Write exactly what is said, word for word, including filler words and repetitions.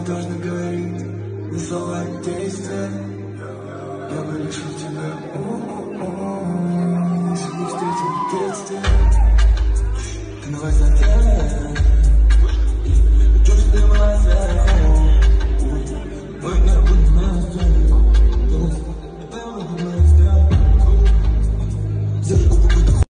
должны говорить не слова, а действия. Я бы лишил тебя, если бы встретил в детстве. Ты давай за